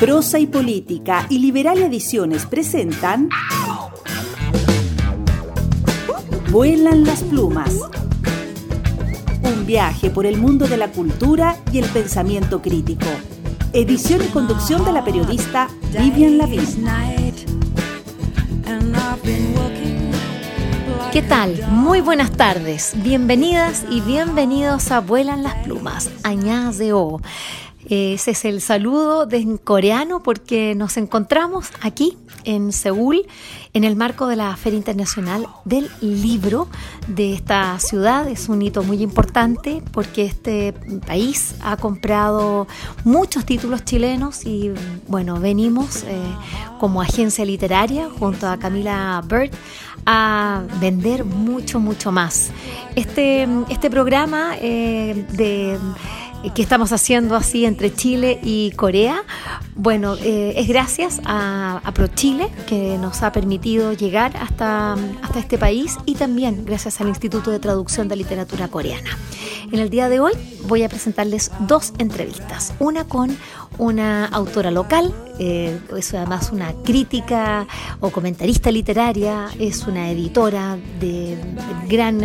Prosa y Política y Liberalia Ediciones presentan Vuelan las plumas. Un viaje por el mundo de la cultura y el pensamiento crítico. Edición y conducción de la periodista Vivian Lavín. ¿Qué tal? Muy buenas tardes. Bienvenidas y bienvenidos a Vuelan las plumas. Annyeonghaseyo. Ese es el saludo en coreano porque nos encontramos aquí en Seúl en el marco de la Feria Internacional del Libro de esta ciudad. Es un hito muy importante porque este país ha comprado muchos títulos chilenos y bueno, venimos como agencia literaria junto a Camila Bird a vender mucho más. Este programa que estamos haciendo así entre Chile y Corea, bueno, es gracias a ProChile, que nos ha permitido llegar hasta este país, y también gracias al Instituto de Traducción de Literatura Coreana. En el día de hoy voy a presentarles dos entrevistas, una con una autora local, es además una crítica o comentarista literaria, es una editora de gran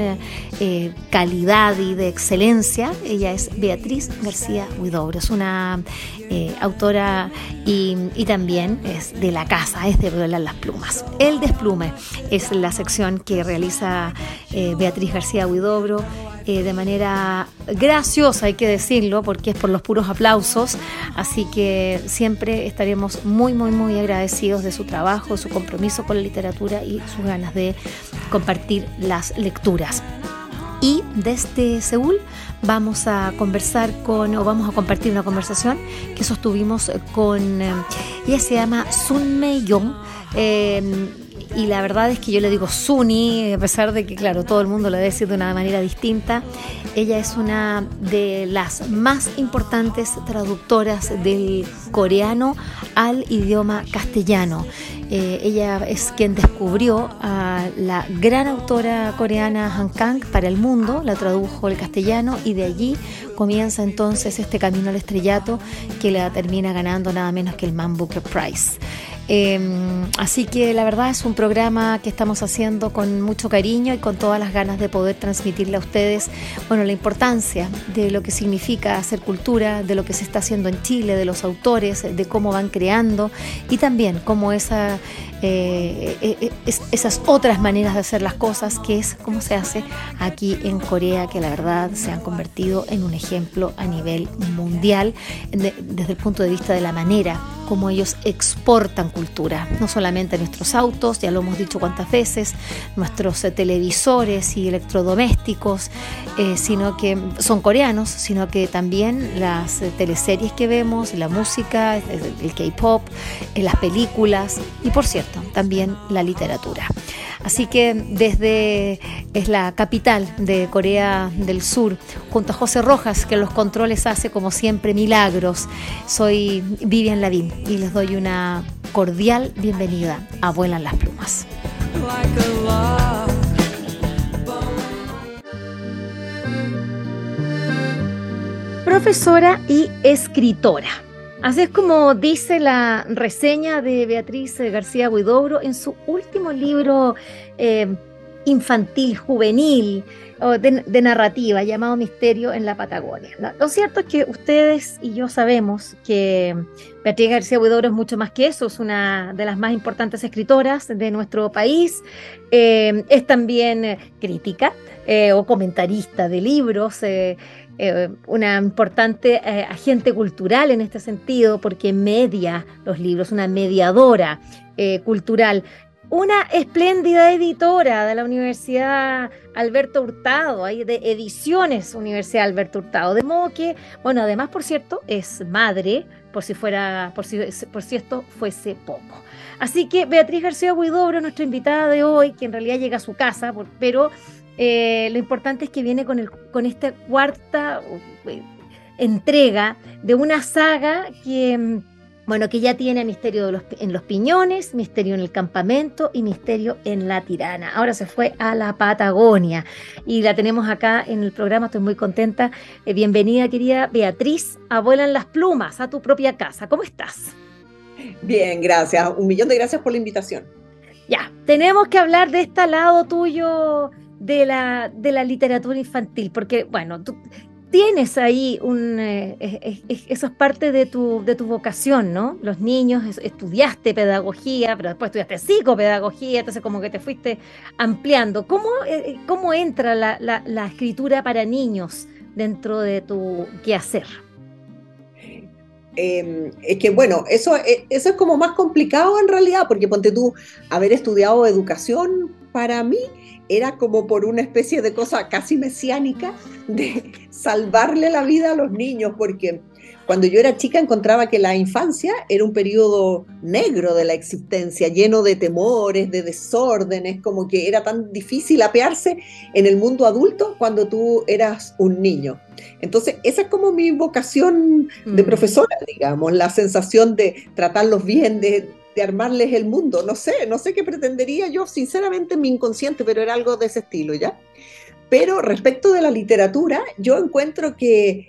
calidad y de excelencia. Ella es Beatriz García Huidobro, es una autora y también es de la casa, es de Vuelan las plumas. El Desplume es la sección que realiza Beatriz García Huidobro de manera graciosa, hay que decirlo, porque es por los puros aplausos, así que siempre estaremos muy agradecidos de su trabajo, su compromiso con la literatura y sus ganas de compartir las lecturas. Y desde Seúl vamos a compartir una conversación que sostuvimos con, ella se llama Sun Mei-young, y la verdad es que yo le digo Suni, a pesar de que, claro, todo el mundo lo debe decir de una manera distinta. Ella es una de las más importantes traductoras del coreano al idioma castellano. Ella es quien descubrió a la gran autora coreana Han Kang para el mundo, la tradujo al castellano y de allí comienza entonces este camino al estrellato que la termina ganando nada menos que el Man Booker Prize. Así que la verdad es un programa que estamos haciendo con mucho cariño y con todas las ganas de poder transmitirle a ustedes, bueno, la importancia de lo que significa hacer cultura, de lo que se está haciendo en Chile, de los autores, de cómo van creando y también cómo esas otras maneras de hacer las cosas, que es cómo se hace aquí en Corea, que la verdad se han convertido en un ejemplo a nivel mundial desde el punto de vista de la manera como ellos exportan cultura, no solamente nuestros autos, ya lo hemos dicho cuántas veces, nuestros televisores y electrodomésticos, sino que son coreanos, sino que también las teleseries que vemos, la música, el K-pop, las películas y, por cierto, también la literatura. Así que es la capital de Corea del Sur, junto a José Rojas, que en los controles hace como siempre milagros. Soy Vivian Lavín y les doy una cordial bienvenida a Vuelan las plumas. Profesora y escritora. Así es como dice la reseña de Beatriz García Huidobro en su último libro infantil, juvenil, de narrativa, llamado Misterio en la Patagonia. Lo cierto es que ustedes y yo sabemos que Beatriz García Huidobro es mucho más que eso, es una de las más importantes escritoras de nuestro país, es también crítica o comentarista de libros, una importante agente cultural en este sentido, porque media los libros, una mediadora cultural, una espléndida editora de la Universidad Alberto Hurtado, de Ediciones Universidad Alberto Hurtado, de modo que, bueno, además, por cierto, es madre, por si esto fuese poco. Así que Beatriz García Huidobro, nuestra invitada de hoy, que en realidad llega a su casa, pero lo importante es que viene con esta cuarta entrega de una saga que ya tiene Misterio en los Piñones, Misterio en el Campamento y Misterio en la Tirana. Ahora se fue a la Patagonia y la tenemos acá en el programa, estoy muy contenta. Bienvenida, querida Beatriz, a Vuelan las plumas, a tu propia casa. ¿Cómo estás? Bien, gracias. Un millón de gracias por la invitación. Ya, tenemos que hablar de este lado tuyo de la literatura infantil, porque, bueno, tú tienes ahí eso es parte de tu vocación, ¿no? Los niños, estudiaste pedagogía, pero después estudiaste psicopedagogía, entonces como que te fuiste ampliando. ¿Cómo entra la escritura para niños dentro de tu quehacer? Es que bueno, eso es como más complicado en realidad, porque ponte tú, haber estudiado educación para mí era como por una especie de cosa casi mesiánica de salvarle la vida a los niños, porque cuando yo era chica encontraba que la infancia era un periodo negro de la existencia, lleno de temores, de desórdenes, como que era tan difícil apearse en el mundo adulto cuando tú eras un niño. Entonces, esa es como mi vocación de profesora, digamos, la sensación de tratarlos bien, de armarles el mundo. No sé qué pretendería yo, sinceramente, en mi inconsciente, pero era algo de ese estilo, ¿ya? Pero respecto de la literatura, yo encuentro que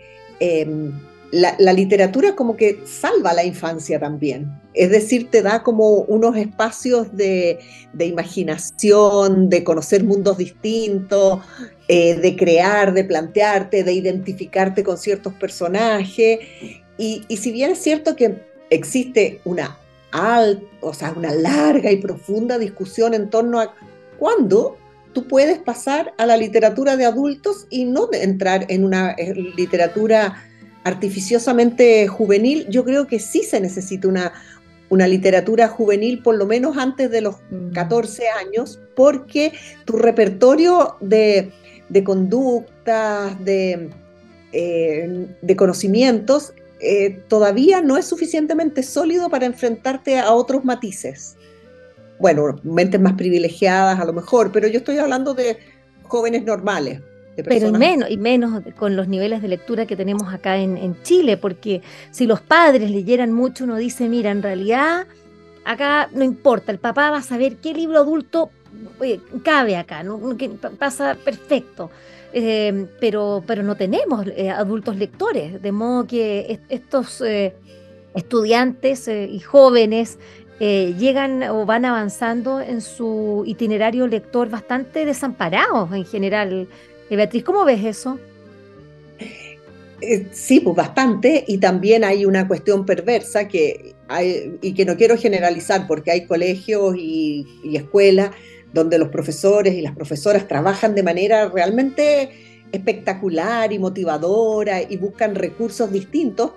la literatura como que salva la infancia también. Es decir, te da como unos espacios de imaginación, de conocer mundos distintos, de crear, de plantearte, de identificarte con ciertos personajes. Y si bien es cierto que existe una larga y profunda discusión en torno a cuándo tú puedes pasar a la literatura de adultos y no entrar en una literatura artificiosamente juvenil, yo creo que sí se necesita una literatura juvenil por lo menos antes de los 14 años, porque tu repertorio de conductas, de conocimientos, todavía no es suficientemente sólido para enfrentarte a otros matices. Bueno, mentes más privilegiadas a lo mejor, pero yo estoy hablando de jóvenes normales. Pero y menos con los niveles de lectura que tenemos acá en Chile, porque si los padres leyeran mucho, uno dice, mira, en realidad acá no importa, el papá va a saber qué libro adulto cabe acá, ¿no? Que pasa perfecto. Pero no tenemos adultos lectores, de modo que estos estudiantes y jóvenes llegan o van avanzando en su itinerario lector bastante desamparados en general. Beatriz, ¿cómo ves eso? Sí, pues bastante, y también hay una cuestión perversa y que no quiero generalizar, porque hay colegios y escuelas donde los profesores y las profesoras trabajan de manera realmente espectacular y motivadora y buscan recursos distintos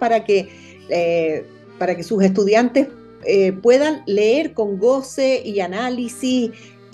para que sus estudiantes puedan leer con goce y análisis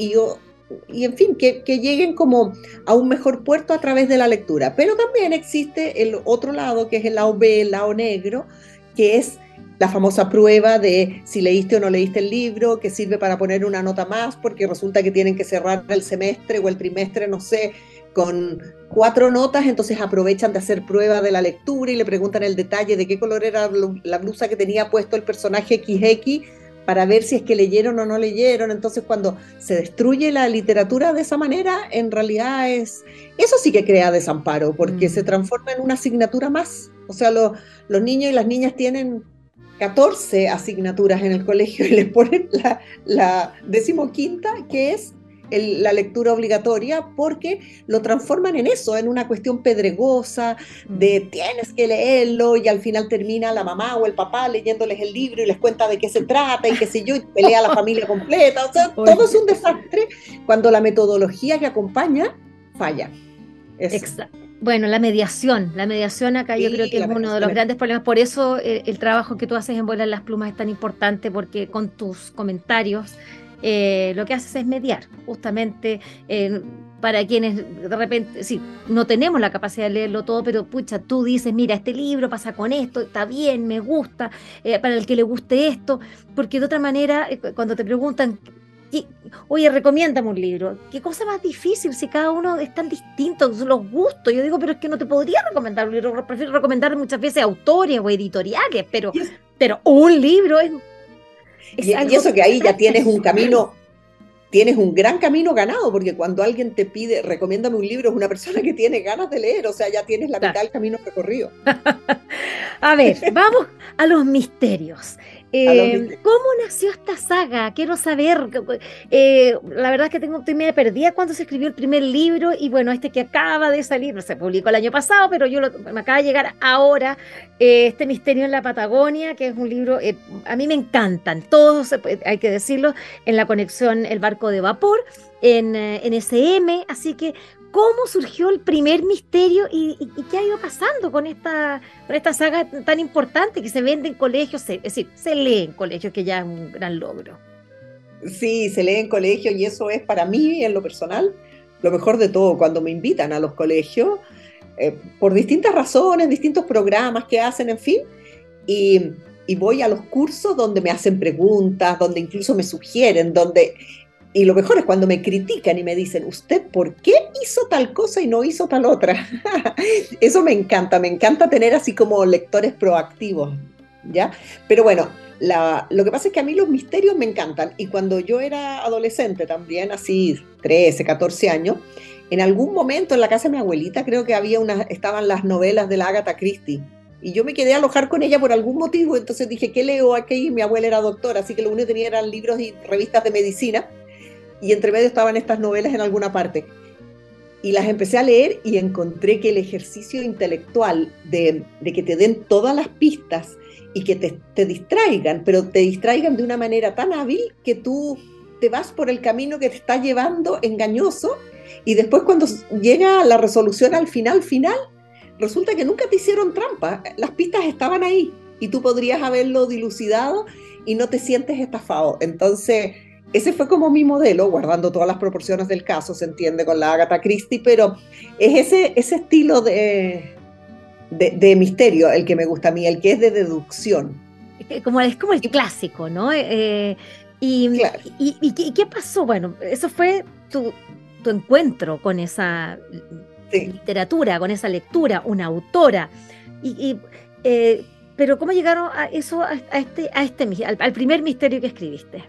y en fin, que lleguen como a un mejor puerto a través de la lectura. Pero también existe el otro lado, que es el lado B, el lado negro, que es la famosa prueba de si leíste o no leíste el libro, que sirve para poner una nota más, porque resulta que tienen que cerrar el semestre o el trimestre, no sé, con 4 notas, entonces aprovechan de hacer prueba de la lectura y le preguntan el detalle de qué color era la blusa que tenía puesto el personaje XX, para ver si es que leyeron o no leyeron. Entonces, cuando se destruye la literatura de esa manera, en realidad eso sí que crea desamparo, porque se transforma en una asignatura más. O sea, los niños y las niñas tienen 14 asignaturas en el colegio y les ponen la 15ª, que es la lectura obligatoria, porque lo transforman en eso, en una cuestión pedregosa de tienes que leerlo, y al final termina la mamá o el papá leyéndoles el libro y les cuenta de qué se trata y qué sé yo, y pelea a la familia completa. O sea, todo es un desastre cuando la metodología que acompaña falla. Exacto. Bueno, la mediación acá sí, yo creo que es uno de los grandes problemas. Por eso el trabajo que tú haces en Vuelan las Plumas es tan importante, porque con tus comentarios lo que haces es mediar, justamente para quienes de repente, sí, no tenemos la capacidad de leerlo todo, pero pucha, tú dices, mira, este libro pasa con esto, está bien, me gusta, para el que le guste esto, porque de otra manera, cuando te preguntan, oye, recomiéndame un libro, qué cosa más difícil si cada uno es tan distinto, los gustos. Yo digo, pero es que no te podría recomendar un libro, prefiero recomendar muchas veces autores o editoriales, pero un libro es y eso que ahí ya tienes un camino, tienes un gran camino ganado, porque cuando alguien te pide, recomiéndame un libro, es una persona que tiene ganas de leer, o sea, ya tienes la mitad del camino recorrido. A ver, vamos a los misterios. a los misterios. ¿Cómo nació esta saga? Quiero saber. La verdad es que estoy medio perdida cuando se escribió el primer libro y bueno, este que acaba de salir, no se publicó el año pasado, pero me acaba de llegar ahora, este Misterio en la Patagonia, que es un libro, a mí me encantan, todos, hay que decirlo, en la conexión El Barco de Vapor, en SM, así que ¿cómo surgió el primer misterio y qué ha ido pasando con esta saga tan importante que se vende en colegios, es decir, se lee en colegios, que ya es un gran logro? Sí, se lee en colegio y eso es para mí, en lo personal, lo mejor de todo. Cuando me invitan a los colegios, por distintas razones, distintos programas que hacen, en fin, y voy a los cursos donde me hacen preguntas, donde incluso me sugieren, y lo mejor es cuando me critican y me dicen, ¿usted por qué hizo tal cosa y no hizo tal otra? Eso me encanta tener así como lectores proactivos, ¿ya? Pero bueno, lo que pasa es que a mí los misterios me encantan, y cuando yo era adolescente también, así 13, 14 años, en algún momento en la casa de mi abuelita creo que estaban las novelas de la Agatha Christie, y yo me quedé a alojar con ella por algún motivo. Entonces dije, ¿qué leo aquí? Mi abuela era doctora, así que lo único que tenía eran libros y revistas de medicina, y entre medio estaban estas novelas en alguna parte. Y las empecé a leer y encontré que el ejercicio intelectual de que te den todas las pistas y que te distraigan, pero te distraigan de una manera tan hábil que tú te vas por el camino que te está llevando engañoso, y después cuando llega la resolución al final, resulta que nunca te hicieron trampa, las pistas estaban ahí y tú podrías haberlo dilucidado y no te sientes estafado. Entonces ese fue como mi modelo, guardando todas las proporciones del caso, se entiende, con la Agatha Christie, pero es ese estilo de misterio el que me gusta a mí, el que es de deducción. Es como el clásico, ¿no? Claro. ¿Y qué pasó? Bueno, eso fue tu encuentro con esa literatura, con esa lectura, una autora. Pero ¿cómo llegaron a eso, al primer misterio que escribiste?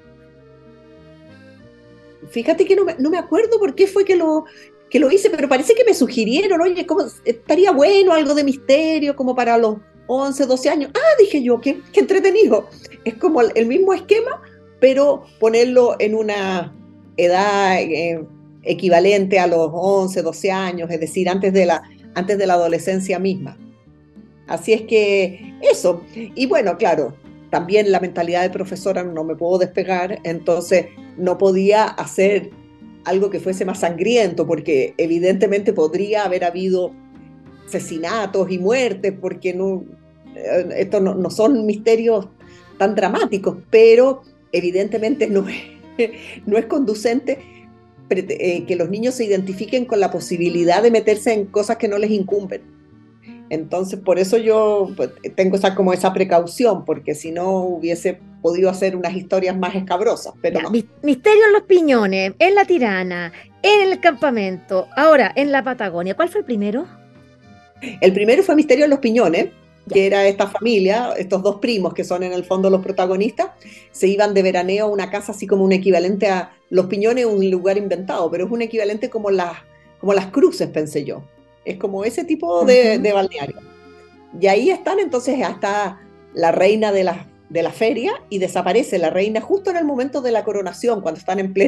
Fíjate que no me acuerdo por qué fue que lo hice, pero parece que me sugirieron, oye, ¿cómo estaría bueno algo de misterio como para los 11, 12 años? Dije yo, qué entretenido. Es como el mismo esquema, pero ponerlo en una edad equivalente a los 11, 12 años, es decir, antes de la adolescencia misma. Así es que eso. Y bueno, claro, también la mentalidad de profesora, no me puedo despegar, entonces no podía hacer algo que fuese más sangriento, porque evidentemente podría haber habido asesinatos y muertes, porque estos no son misterios tan dramáticos, pero evidentemente no es conducente que los niños se identifiquen con la posibilidad de meterse en cosas que no les incumben. Entonces, por eso yo tengo esa precaución, porque si no hubiese podido hacer unas historias más escabrosas, pero no. Misterio en los Piñones, en La Tirana, en el campamento, ahora en la Patagonia. ¿Cuál fue el primero? El primero fue Misterio en los Piñones, que era esta familia, estos dos primos que son en el fondo los protagonistas, se iban de veraneo a una casa así como un equivalente a Los Piñones, un lugar inventado, pero es un equivalente como las Cruces, pensé yo. Es como ese tipo de balneario. Y ahí están, entonces hasta la reina de la feria, y desaparece la reina justo en el momento de la coronación, cuando están en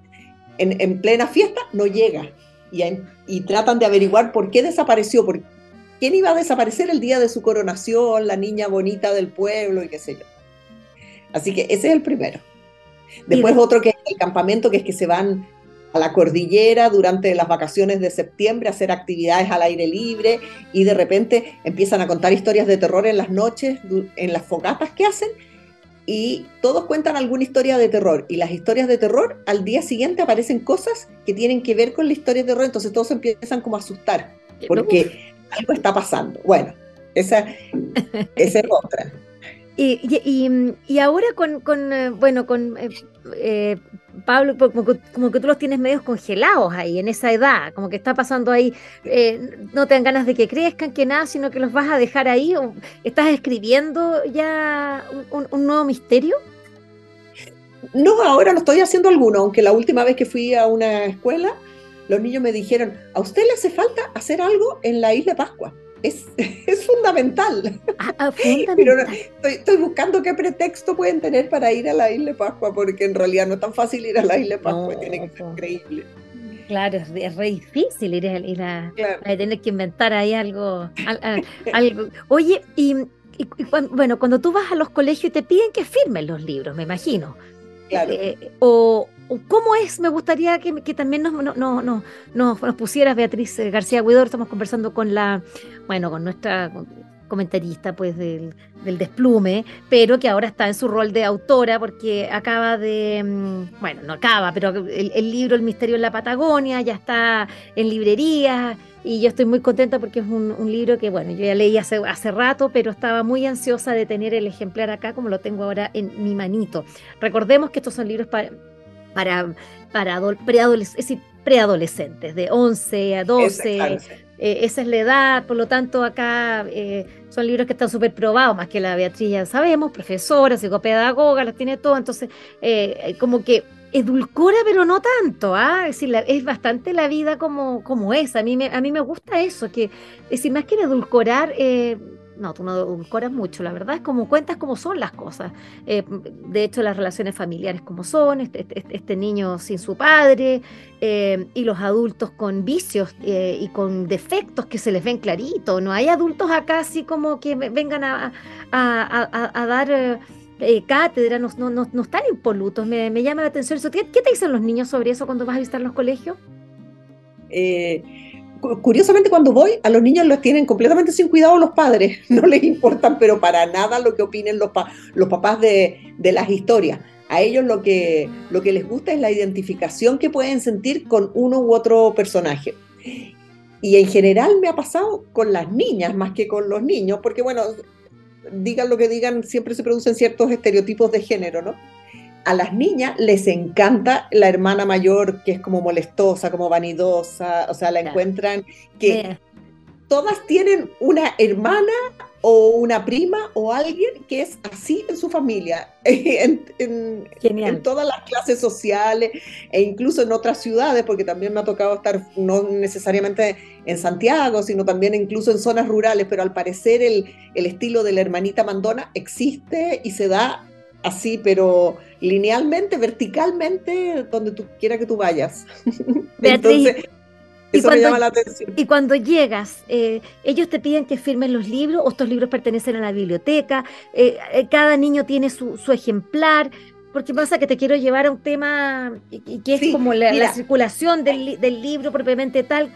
plena fiesta, no llega. Y tratan de averiguar por qué desapareció, quién iba a desaparecer el día de su coronación, la niña bonita del pueblo y qué sé yo. Así que ese es el primero. Después otro que es el campamento, que es que se van a la cordillera durante las vacaciones de septiembre a hacer actividades al aire libre, y de repente empiezan a contar historias de terror en las noches, en las fogatas que hacen, y todos cuentan alguna historia de terror, y las historias de terror al día siguiente aparecen cosas que tienen que ver con la historia de terror, entonces todos empiezan como a asustar, porque algo está pasando. Bueno, esa es otra. Y ahora con Pablo, como que tú los tienes medios congelados ahí, en esa edad, como que está pasando ahí, no te dan ganas de que crezcan, que nada, sino que los vas a dejar ahí, o estás escribiendo ya un nuevo misterio. No, ahora no estoy haciendo alguno, aunque la última vez que fui a una escuela, los niños me dijeron, ¿a usted le hace falta hacer algo en la Isla Pascua? es fundamental. Pero Fundamental. estoy buscando qué pretexto pueden tener para ir a la Isla de Pascua, porque en realidad no es tan fácil ir a la Isla de Pascua, No, tiene que ser increíble. claro, es re difícil Claro. a tener que inventar ahí algo, algo. Oye, bueno, cuando tú vas a los colegios y te piden que firmen los libros, me imagino. Claro. O cómo es, me gustaría que también nos pusieras, Beatriz García Huidor. Estamos conversando con con nuestra comentarista pues del Desplume, pero que ahora está en su rol de autora porque acaba bueno, no acaba, pero el libro El misterio en la Patagonia ya está en librerías y yo estoy muy contenta porque es un libro que, bueno, yo ya leí hace rato, pero estaba muy ansiosa de tener el ejemplar acá como lo tengo ahora en mi manito. Recordemos que estos son libros para preadolescentes, de 11 a 12, Claro. esa es la edad, por lo tanto acá son libros que están súper probados, más que la Beatriz ya sabemos, profesora, psicopedagoga, las tiene todo, entonces como que edulcora, pero no tanto, ¿ah? Es decir, es bastante la vida como es, a mí me gusta eso, que, es decir, más que edulcorar, no, tú no edulcoras mucho, la verdad es como cuentas cómo son las cosas. De hecho, las relaciones familiares como son, este niño sin su padre, y los adultos con vicios y con defectos que se les ven clarito. No hay adultos acá así como que vengan a dar cátedra, no están impolutos. Me llama la atención eso. ¿Qué te dicen los niños sobre eso cuando vas a visitar los colegios? Curiosamente, cuando voy, a los niños los tienen completamente sin cuidado los padres, no les importan, pero para nada lo que opinen los papás de las historias. A ellos lo que les gusta es la identificación que pueden sentir con uno u otro personaje. Y en general me ha pasado con las niñas más que con los niños, porque bueno, digan lo que digan, siempre se producen ciertos estereotipos de género, ¿no? A las niñas les encanta la hermana mayor que es como molestosa, como vanidosa, o sea, la encuentran que todas tienen una hermana o una prima o alguien que es así en su familia, en todas las clases sociales e incluso en otras ciudades, porque también me ha tocado estar no necesariamente en Santiago, sino también incluso en zonas rurales, pero al parecer el estilo de la hermanita mandona existe y se da así, pero linealmente, verticalmente, donde tú quieras que tú vayas. Beatriz, entonces, eso me llama la atención. Y cuando llegas, ellos te piden que firmen los libros, o estos libros pertenecen a la biblioteca, cada niño tiene su ejemplar, porque pasa que te quiero llevar a un tema que es sí, como la circulación del libro propiamente tal.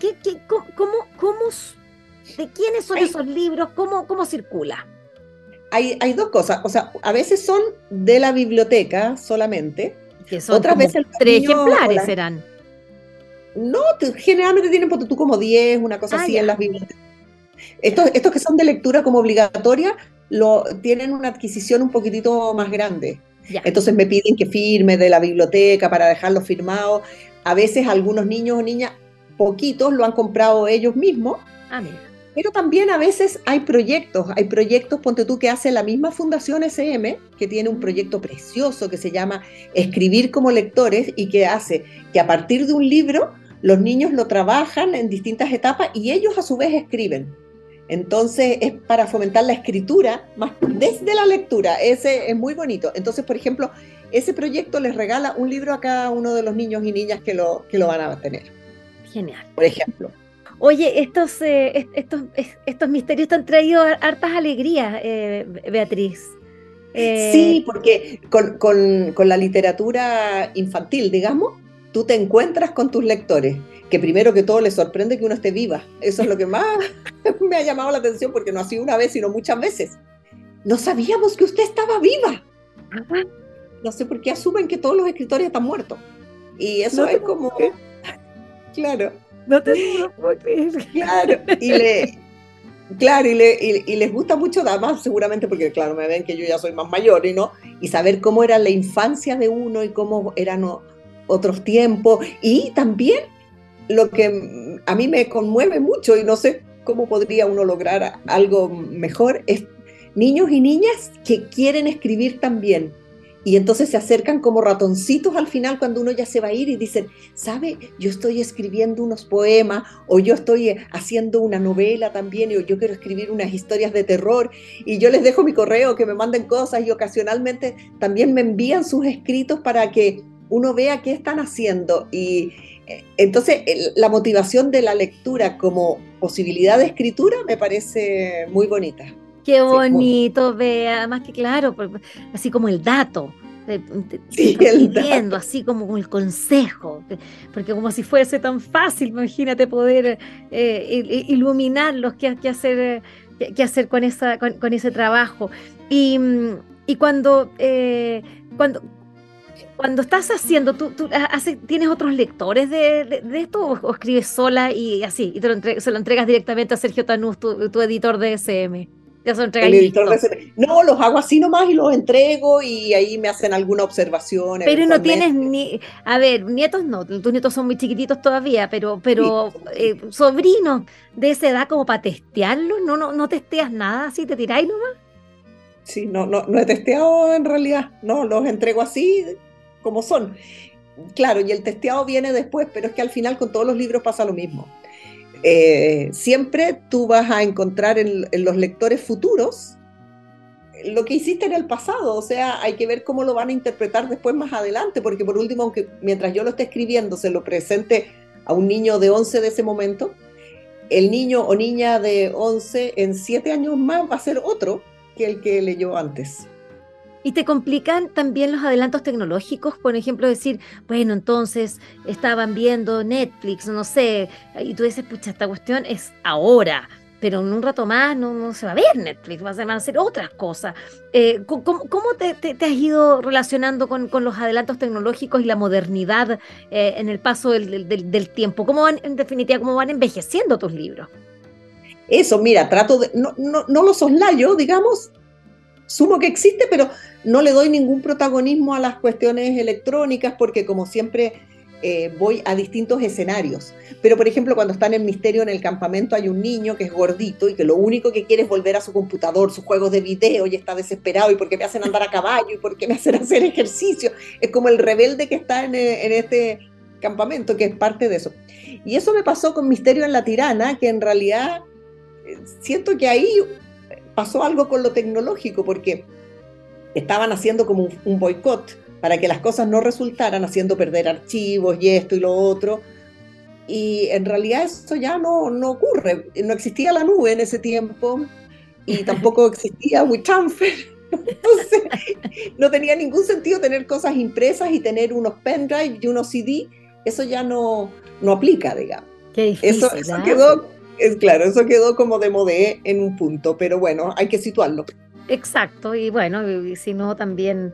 ¿De quiénes son esos libros? ¿Cómo circula? Hay dos cosas, o sea, a veces son de la biblioteca solamente, que son otras veces 3 ejemplares serán. No, generalmente tienen tú como 10, una cosa así ya. En las bibliotecas. Estos que son de lectura como obligatoria, tienen una adquisición un poquitito más grande. Ya. Entonces me piden que firme de la biblioteca para dejarlo firmado. A veces algunos niños o niñas, poquitos, lo han comprado ellos mismos. Mira. Pero también a veces hay proyectos, ponte tú, que hace la misma Fundación SM, que tiene un proyecto precioso que se llama Escribir como Lectores, y que hace que a partir de un libro los niños lo trabajan en distintas etapas y ellos a su vez escriben. Entonces es para fomentar la escritura más desde la lectura. Ese es muy bonito. Entonces, por ejemplo, ese proyecto les regala un libro a cada uno de los niños y niñas que lo van a tener. Genial. Por ejemplo. Oye, estos misterios te han traído hartas alegrías, Beatriz. Sí, porque con la literatura infantil, digamos, tú te encuentras con tus lectores, que primero que todo les sorprende que uno esté viva. Eso es lo que más me ha llamado la atención, porque no ha sido una vez, sino muchas veces. No sabíamos que usted estaba viva. No sé por qué asumen que todos los escritores están muertos. Y eso es como... Claro. No te puedo creer. Claro, y les gusta mucho, además, seguramente porque, claro, me ven que yo ya soy más mayor, y saber cómo era la infancia de uno y cómo eran otros tiempos. Y también lo que a mí me conmueve mucho, y no sé cómo podría uno lograr algo mejor, es niños y niñas que quieren escribir también y entonces se acercan como ratoncitos al final cuando uno ya se va a ir y dicen, ¿sabe? Yo estoy escribiendo unos poemas o yo estoy haciendo una novela también o yo quiero escribir unas historias de terror y yo les dejo mi correo que me manden cosas y ocasionalmente también me envían sus escritos para que uno vea qué están haciendo y entonces la motivación de la lectura como posibilidad de escritura me parece muy bonita. Qué Sí, muy. bonito, vea, además que claro, así como el dato, te Sí, están el pidiendo, dato. así como el consejo, porque como si fuese tan fácil, imagínate poder iluminarlos, qué hacer, qué hacer con con ese trabajo. Y, y cuando, cuando estás haciendo, ¿tienes otros lectores de esto o escribes sola y así, y se lo entregas directamente a Sergio Tanús, tu editor de SM? Ya se lo entregas El editor de listo. ese... No, los hago así nomás y los entrego y ahí me hacen alguna observación Pero no tienes eventualmente. ni, a ver, nietos no, tus nietos son muy chiquititos todavía, Sí, pero sobrinos de esa edad como para testearlos, no testeas nada, así te tiráis nomás. sí, no he testeado en realidad, no, los entrego así como son. Claro, y el testeado viene después, pero es que al final con todos los libros pasa lo mismo. Siempre tú vas a encontrar en los lectores futuros lo que hiciste en el pasado, o sea, hay que ver cómo lo van a interpretar después más adelante, porque por último, aunque mientras yo lo esté escribiendo se lo presente a un niño de 11 de ese momento, el niño o niña de 11 en 7 años más va a ser otro que el que leyó antes. Y te complican también los adelantos tecnológicos, por ejemplo, decir, bueno, entonces estaban viendo Netflix, no sé, y tú dices, pucha, esta cuestión es ahora, pero en un rato más no se va a ver Netflix, van a hacer otras cosas. ¿Cómo te has ido relacionando con los adelantos tecnológicos y la modernidad en el paso del tiempo? ¿Cómo van, en definitiva, cómo van envejeciendo tus libros? Eso, mira, trato de, no lo soslayo, digamos, sumo que existe, pero no le doy ningún protagonismo a las cuestiones electrónicas porque como siempre voy a distintos escenarios. Pero por ejemplo, cuando están en Misterio en el campamento hay un niño que es gordito y que lo único que quiere es volver a su computador, sus juegos de video y está desesperado y porque me hacen andar a caballo y porque me hacen hacer ejercicio. Es como el rebelde que está en este campamento, que es parte de eso. Y eso me pasó con Misterio en la Tirana, que en realidad siento que ahí pasó algo con lo tecnológico, porque estaban haciendo como un boicot para que las cosas no resultaran, haciendo perder archivos y esto y lo otro. Y en realidad eso ya no ocurre. No existía la nube en ese tiempo y tampoco existía WeTransfer. Entonces no tenía ningún sentido tener cosas impresas y tener unos pendrive y unos CD. Eso ya no aplica, digamos. Qué Eso, difícil, eso ¿ah? quedó, es claro, eso quedó como de modé en un punto, pero bueno, hay que situarlo. Exacto, y bueno, y si no, también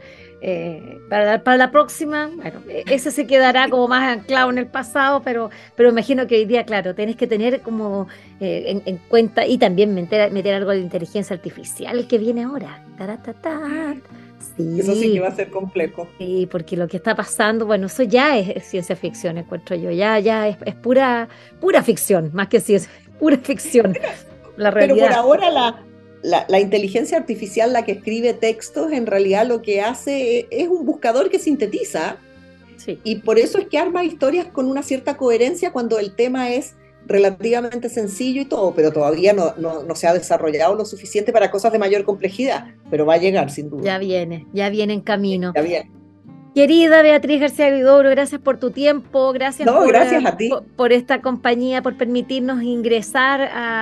para la próxima, bueno, ese se quedará como más anclado en el pasado, pero imagino que hoy día, claro, tenés que tener como en cuenta y también meter algo de inteligencia artificial que viene ahora. Taratatán. Eso sí que Sí, va a ser complejo. sí, porque lo que está pasando, bueno, eso ya es ciencia ficción, encuentro yo, ya es pura ficción, más que ciencia, pura ficción, la Pero por realidad. ahora la inteligencia artificial, la que escribe textos, en realidad lo que hace es un buscador que sintetiza Sí. y por eso es que arma historias con una cierta coherencia cuando el tema es relativamente sencillo y todo, pero todavía no se ha desarrollado lo suficiente para cosas de mayor complejidad, pero va a llegar sin duda. Ya viene en camino. Ya bien. Querida Beatriz García Huidobro, gracias por tu tiempo, gracias No, gracias a ti. por esta compañía, por permitirnos ingresar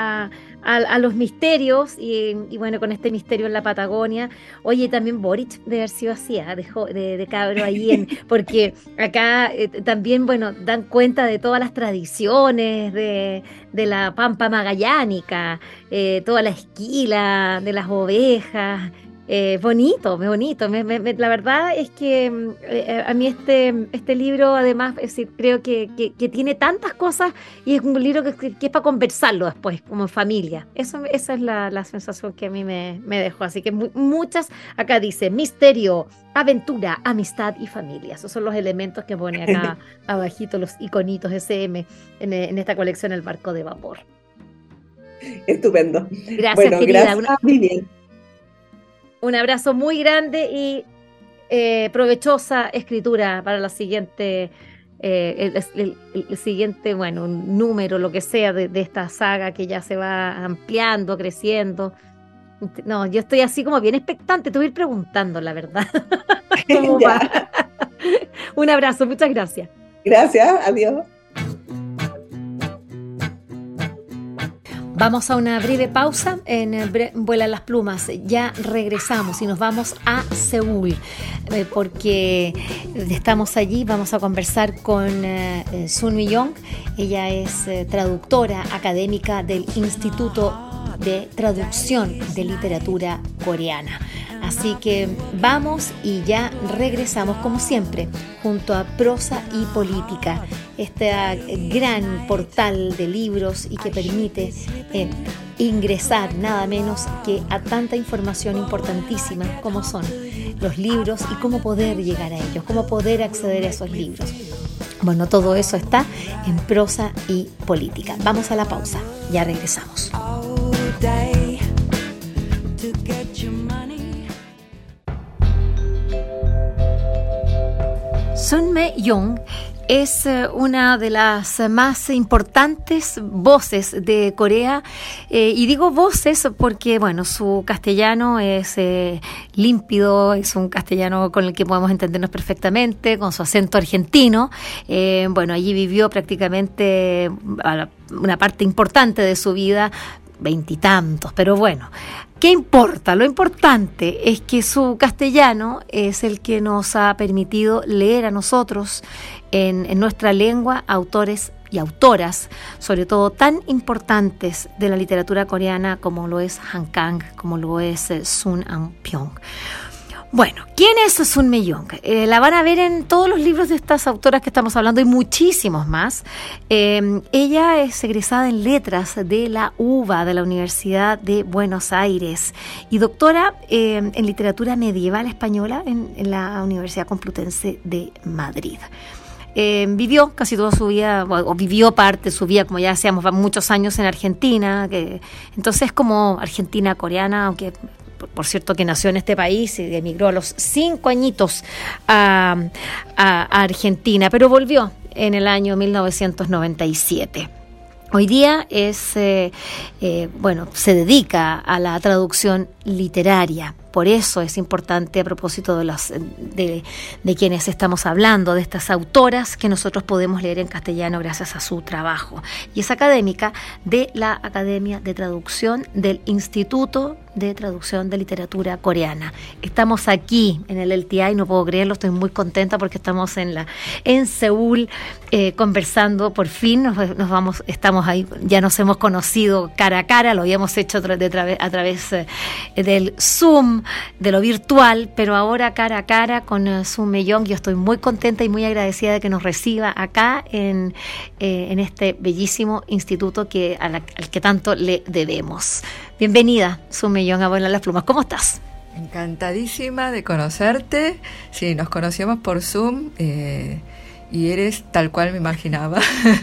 a los misterios y bueno, con este misterio en la Patagonia. Oye, también Boric de haber sido así, ¿ah? Dejó de cabro ahí, porque acá también, bueno, dan cuenta de todas las tradiciones de la Pampa Magallánica, toda la esquila de las ovejas. Bonito, muy bonito. La verdad es que a mí este libro, además, es decir, creo que tiene tantas cosas y es un libro que es para conversarlo después, como en familia. Esa es la sensación que a mí me dejó. Así que muchas, acá dice, misterio, aventura, amistad y familia. Esos son los elementos que pone acá abajito, los iconitos SM en esta colección El barco de vapor. Estupendo. Gracias, Bueno, querida. gracias, Vivian. Un abrazo muy grande y provechosa escritura para la siguiente, el siguiente, bueno, un número, lo que sea, de esta saga que ya se va ampliando, creciendo. No, yo estoy así como bien expectante, te voy a ir preguntando, la verdad. ¿Cómo va? Un abrazo, muchas gracias. Gracias, adiós. Vamos a una breve pausa en Vuelan las Plumas. Ya regresamos y nos vamos a Seúl, porque estamos allí. Vamos a conversar con Sun Mi-young. Ella es traductora académica del Instituto de Traducción de Literatura Coreana. Así que vamos y ya regresamos como siempre junto a Prosa y Política, este gran portal de libros y que permite ingresar nada menos que a tanta información importantísima como son los libros y cómo poder llegar a ellos, cómo poder acceder a esos libros. Bueno, todo eso está en Prosa y Política. Vamos a la pausa, ya regresamos. Sun Mi-young es una de las más importantes voces de Corea, y digo voces porque, bueno, su castellano es límpido, es un castellano con el que podemos entendernos perfectamente, con su acento argentino. Bueno, allí vivió prácticamente una parte importante de su vida, 20 y tantos, pero bueno, ¿qué importa? Lo importante es que su castellano es el que nos ha permitido leer a nosotros en nuestra lengua autores y autoras, sobre todo tan importantes de la literatura coreana como lo es Han Kang, como lo es Sun An-pyong. Bueno, ¿quién es Sun Mi-young? La van a ver en todos los libros de estas autoras que estamos hablando y muchísimos más. Ella es egresada en letras de la UBA, de la Universidad de Buenos Aires, y doctora en literatura medieval española en la Universidad Complutense de Madrid. Vivió casi toda su vida, o vivió parte de su vida, como ya decíamos, muchos años en Argentina, entonces como argentina-coreana, aunque por cierto que nació en este país y emigró a los 5 añitos a Argentina, pero volvió en el año 1997. Hoy día se dedica a la traducción literaria. Por eso es importante, a propósito de quienes estamos hablando, de estas autoras que nosotros podemos leer en castellano gracias a su trabajo. Y es académica de la Academia de Traducción del Instituto de Traducción de Literatura Coreana. Estamos aquí en el LTI, no puedo creerlo, estoy muy contenta porque estamos en Seúl conversando, por fin estamos ahí, ya nos hemos conocido cara a cara, lo habíamos hecho a través del Zoom, de lo virtual, pero ahora cara a cara con Sun Mi-young. Yo estoy muy contenta y muy agradecida de que nos reciba acá en este bellísimo instituto al que tanto le debemos. Bienvenida, Sun Mi-young, a Vuelan las Plumas. ¿Cómo estás? Encantadísima de conocerte. Sí, nos conocíamos por Zoom y eres tal cual me imaginaba.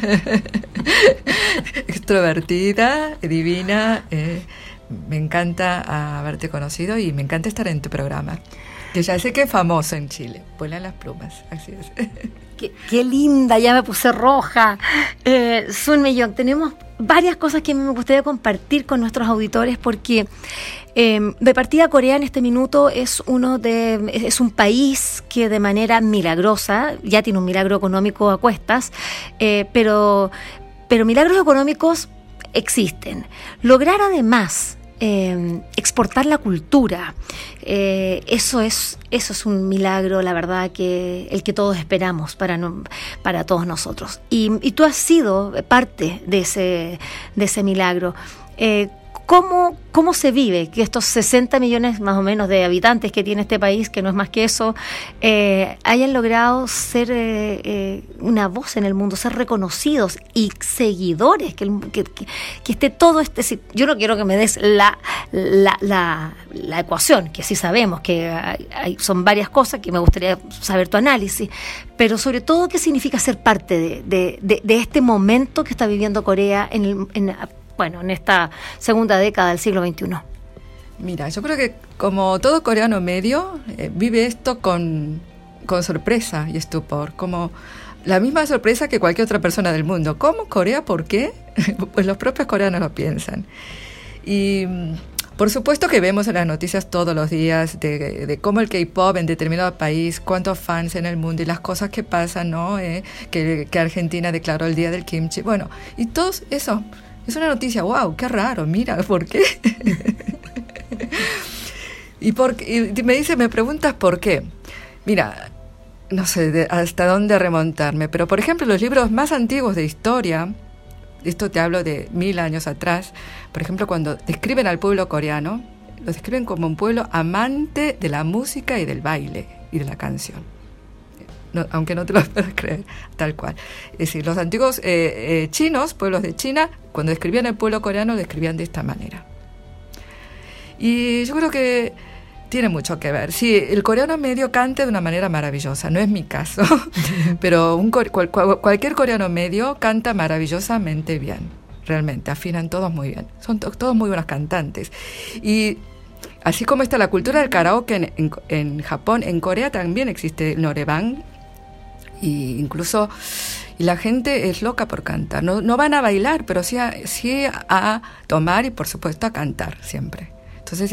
Extrovertida, divina. Me encanta haberte conocido y me encanta estar en tu programa, que ya sé que es famoso en Chile. Vuelan las Plumas, así es. Qué linda, ya me puse roja. Sun Mi-young, tenemos varias cosas que me gustaría compartir con nuestros auditores porque de partida Corea en este minuto es un país que de manera milagrosa, ya tiene un milagro económico a cuestas, pero milagros económicos existen. Lograr además exportar la cultura, eso es un milagro, la verdad, que el que todos esperamos para todos nosotros. Y tú has sido parte de ese milagro. ¿Cómo se vive que estos 60 millones más o menos de habitantes que tiene este país, que no es más que eso, hayan logrado ser una voz en el mundo, ser reconocidos y seguidores, que esté todo yo no quiero que me des la ecuación, que sí sabemos que son varias cosas que me gustaría saber tu análisis, pero sobre todo qué significa ser parte de este momento que está viviendo Corea en esta segunda década del siglo XXI. Mira, yo creo que como todo coreano medio, vive esto con sorpresa y estupor, como la misma sorpresa que cualquier otra persona del mundo. ¿Cómo? ¿Corea? ¿Por qué? Pues los propios coreanos lo piensan. Y por supuesto que vemos en las noticias todos los días de cómo el K-pop en determinado país, cuántos fans en el mundo y las cosas que pasan, ¿no? Que Argentina declaró el día del kimchi. Bueno, y todo eso es una noticia, wow, qué raro, mira, ¿por qué? y me preguntas por qué. Mira, no sé hasta dónde remontarme, pero por ejemplo los libros más antiguos de historia, esto te hablo de 1000 años atrás, por ejemplo cuando describen al pueblo coreano, lo describen como un pueblo amante de la música y del baile y de la canción. No, aunque no te lo puedas creer, tal cual. Es decir, los antiguos chinos, pueblos de China, cuando describían el pueblo coreano, lo describían de esta manera. Y yo creo que tiene mucho que ver. Sí, el coreano medio canta de una manera maravillosa, no es mi caso, pero cualquier coreano medio canta maravillosamente bien, realmente, afinan todos muy bien, son todos muy buenos cantantes. Y así como está la cultura del karaoke en Japón, en Corea también existe el norebang, y incluso y la gente es loca por cantar. No van a bailar, pero sí a tomar y por supuesto a cantar siempre. Entonces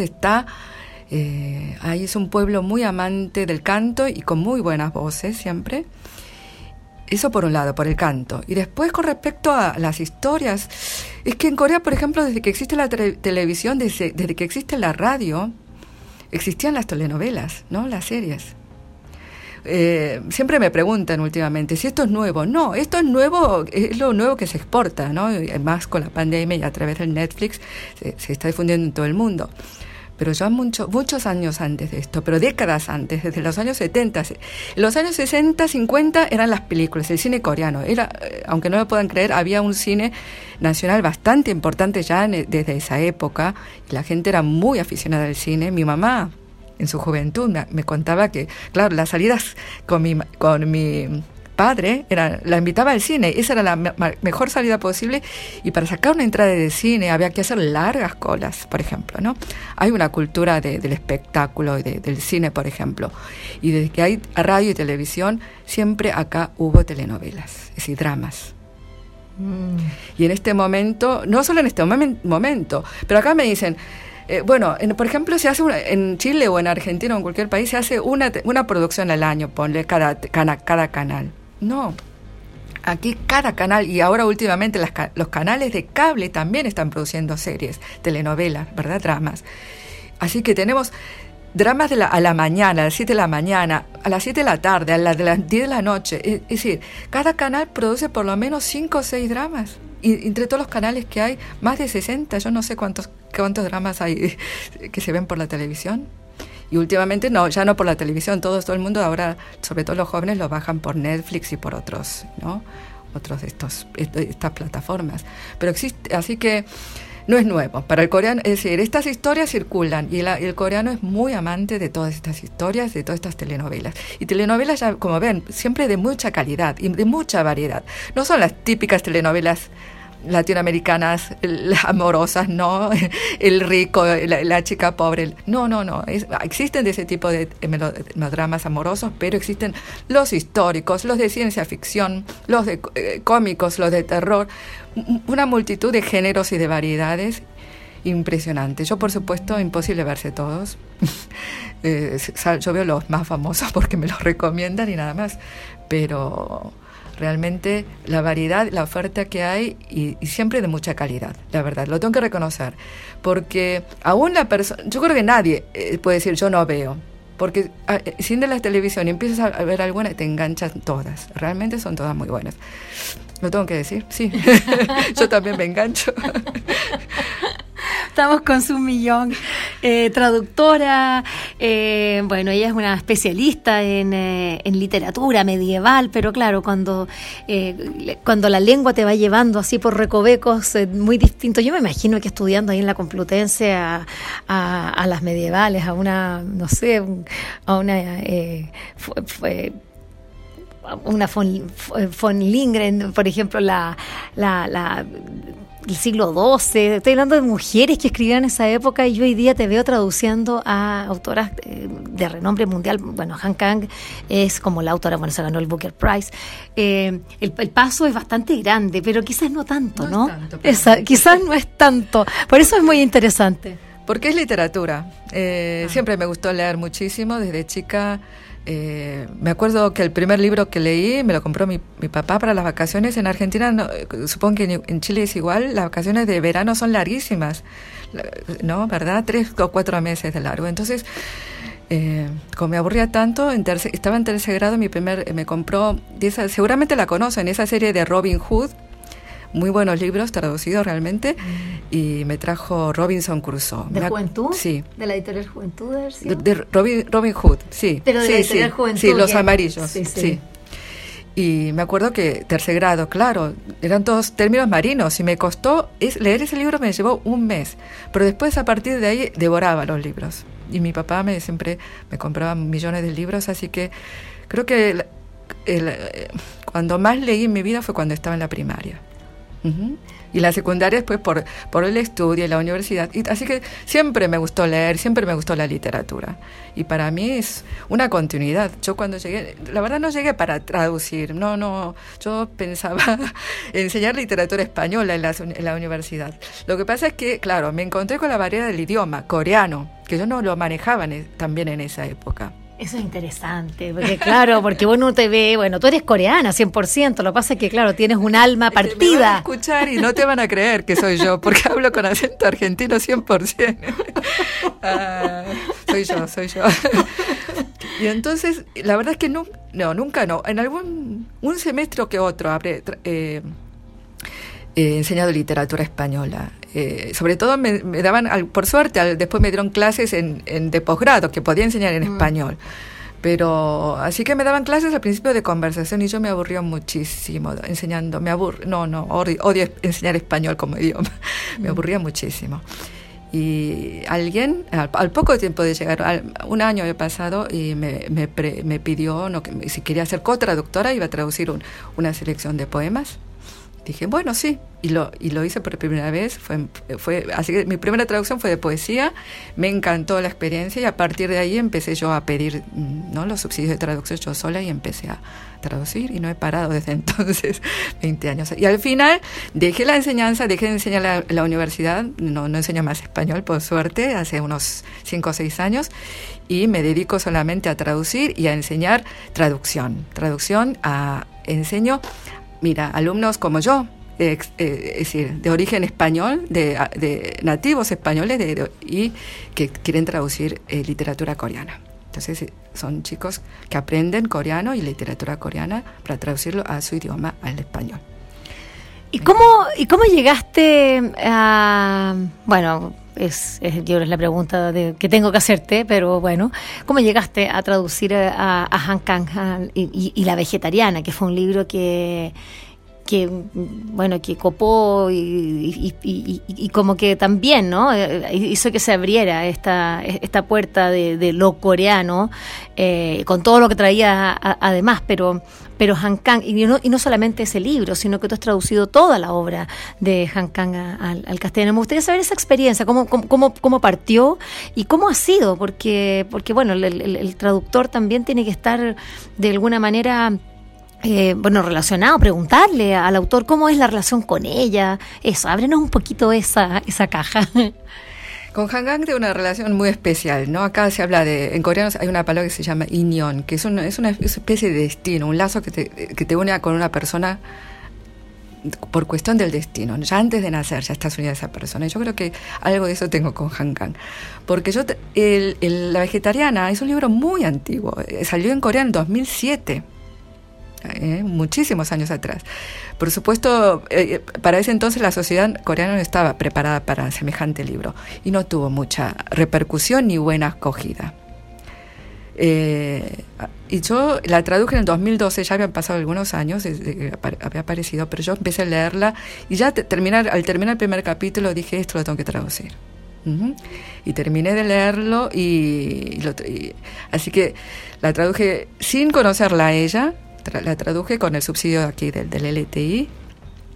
ahí es un pueblo muy amante del canto y con muy buenas voces siempre. Eso por un lado, por el canto. Y después con respecto a las historias, es que en Corea, por ejemplo, desde que existe la televisión, desde que existe la radio, existían las telenovelas, ¿no? Las series. Siempre me preguntan últimamente si esto es nuevo. No, esto es nuevo, es lo nuevo que se exporta, ¿no? Y además con la pandemia y a través del Netflix se está difundiendo en todo el mundo. Pero ya muchos años antes de esto, pero décadas antes, desde los años 70. En los años 60, 50 eran las películas, el cine coreano. Aunque no lo puedan creer, había un cine nacional bastante importante ya desde esa época. Y la gente era muy aficionada al cine. Mi mamá, en su juventud, me contaba que, claro, las salidas con mi padre la invitaba al cine, esa era la mejor salida posible, y para sacar una entrada de cine había que hacer largas colas, por ejemplo, ¿no? Hay una cultura del espectáculo, del cine, por ejemplo, y desde que hay radio y televisión, siempre acá hubo telenovelas, es decir, dramas. Y en este momento, no solo en este momento, pero acá me dicen, por ejemplo, se hace en Chile o en Argentina o en cualquier país, se hace una producción al año, ponle cada canal. No, aquí cada canal, y ahora últimamente los canales de cable también están produciendo series, telenovelas, ¿verdad? Dramas. Así que tenemos dramas a la mañana, a las 7 de la mañana, a las 7 de la tarde, a las 10 de la noche. Es decir, cada canal produce por lo menos 5 o 6 dramas. Y entre todos los canales que hay, más de 60, yo no sé cuántos dramas hay que se ven por la televisión. Y últimamente ya no por la televisión, todo el mundo ahora, sobre todo los jóvenes, lo bajan por Netflix y por otros, ¿no? Otros de estas plataformas. Pero existe, así que no es nuevo. Para el coreano, es decir, estas historias circulan y el coreano es muy amante de todas estas historias, de todas estas telenovelas. Y telenovelas, ya como ven, siempre de mucha calidad y de mucha variedad. No son las típicas telenovelas latinoamericanas, las amorosas, ¿no? El rico, la chica pobre. No. Existen de ese tipo de melodramas amorosos, pero existen los históricos, los de ciencia ficción, los de cómicos, los de terror, una multitud de géneros y de variedades impresionantes. Yo, por supuesto, imposible verse todos. Yo veo los más famosos porque me los recomiendan y nada más, pero realmente la variedad, la oferta que hay y siempre de mucha calidad, la verdad, lo tengo que reconocer, porque aún yo creo que nadie puede decir yo no veo, porque si de la televisión y empiezas a ver alguna, te enganchan todas, realmente son todas muy buenas. Lo tengo que decir, sí. Yo también me engancho. Estamos con Sun Mi-young, traductora. Ella es una especialista en literatura medieval, pero claro, cuando la lengua te va llevando así por recovecos muy distintos. Yo me imagino que estudiando ahí en la Complutense a las medievales, a una, no sé, a una von Lindgren, por ejemplo, siglo XII, estoy hablando de mujeres que escribían en esa época, y yo hoy día te veo traduciendo a autoras de renombre mundial. Bueno, Han Kang es como la autora, bueno, se ganó el Booker Prize. El paso es bastante grande, pero quizás no tanto, ¿no? Es tanto, quizás no es tanto. Por eso es muy interesante. Porque es literatura. Siempre me gustó leer muchísimo desde chica. Me acuerdo que el primer libro que leí me lo compró mi papá para las vacaciones. En Argentina, no, supongo que en Chile es igual, las vacaciones de verano son larguísimas, ¿no? ¿Verdad? 3 o 4 meses de largo. Entonces, como me aburría tanto, estaba en tercer grado, me compró, seguramente la conocen, esa serie de Robin Hood. Muy buenos libros, traducidos realmente, y me trajo Robinson Crusoe. ¿De Juventud? Sí. ¿De la editorial Juventud? De Robin Hood, sí. Pero de la editorial Juventud. Sí, los amarillos, sí. Y me acuerdo que tercer grado, claro, eran todos términos marinos, y me costó, leer ese libro me llevó un mes, pero después a partir de ahí devoraba los libros. Y mi papá siempre me compraba millones de libros, así que creo que cuando más leí en mi vida fue cuando estaba en la primaria. Uh-huh. Y la secundaria después por el estudio y la universidad. Así que siempre me gustó leer, siempre me gustó la literatura. Y para mí es una continuidad. Yo cuando llegué, la verdad no llegué para traducir, no, yo pensaba enseñar literatura española en la universidad. Lo que pasa es que, claro, me encontré con la barrera del idioma, coreano, que yo no lo manejaba también en esa época. Eso es interesante, porque claro, porque uno te ve, bueno, tú eres coreana 100%, lo que pasa es que claro, tienes un alma partida. Me van a escuchar y no te van a creer que soy yo, porque hablo con acento argentino 100%. Soy yo. Y entonces, la verdad es que nunca no. En un semestre o que otro habré enseñado literatura española. Sobre todo me daban, por suerte, después me dieron clases de posgrado, que podía enseñar en español. Pero así que me daban clases al principio de conversación y yo me aburría muchísimo enseñando. Odio enseñar español como idioma. Me aburría muchísimo. Y alguien, al poco tiempo de llegar, un año había pasado, y me pidió si quería ser cotraductora, iba a traducir una selección de poemas. Dije, bueno, sí, y lo hice por primera vez, así que mi primera traducción fue de poesía, me encantó la experiencia, y a partir de ahí empecé yo a pedir los subsidios de traducción yo sola, y empecé a traducir, y no he parado desde entonces, 20 años. Y al final dejé de enseñar la universidad, no enseño más español, por suerte, hace unos 5 o 6 años, y me dedico solamente a traducir y a enseñar traducción. Enseño, mira, alumnos como yo, es decir, de origen español, de nativos españoles y que quieren traducir literatura coreana. Entonces son chicos que aprenden coreano y literatura coreana para traducirlo a su idioma, al español. ¿Y cómo llegaste a, bueno, yo es la pregunta que tengo que hacerte, pero bueno, ¿cómo llegaste a traducir a Han Kang y La vegetariana, que fue un libro que copó y como que también, ¿no? Hizo que se abriera esta puerta de lo coreano, con todo lo que traía además, pero Han Kang, y no solamente ese libro, sino que tú has traducido toda la obra de Han Kang al castellano. Me gustaría saber esa experiencia, cómo partió y cómo ha sido, porque bueno, el traductor también tiene que estar de alguna manera relacionado, preguntarle al autor cómo es la relación con ella. Eso, ábrenos un poquito esa caja. Con Han Kang tengo una relación muy especial, ¿no? Acá se habla en coreano hay una palabra que se llama inyon, que es una especie de destino, un lazo que te une con una persona por cuestión del destino. Ya antes de nacer ya estás unida a esa persona. Y yo creo que algo de eso tengo con Han Kang. Porque La vegetariana es un libro muy antiguo. Salió en Corea en 2007. Muchísimos años atrás. Por supuesto, para ese entonces la sociedad coreana no estaba preparada para semejante libro y no tuvo mucha repercusión ni buena acogida. Y yo la traduje en el 2012, ya habían pasado algunos años desde que había aparecido, pero yo empecé a leerla y ya al terminar el primer capítulo dije, esto lo tengo que traducir. Y terminé de leerlo y así que la traduje sin conocerla a ella. La traduje con el subsidio aquí del LTI,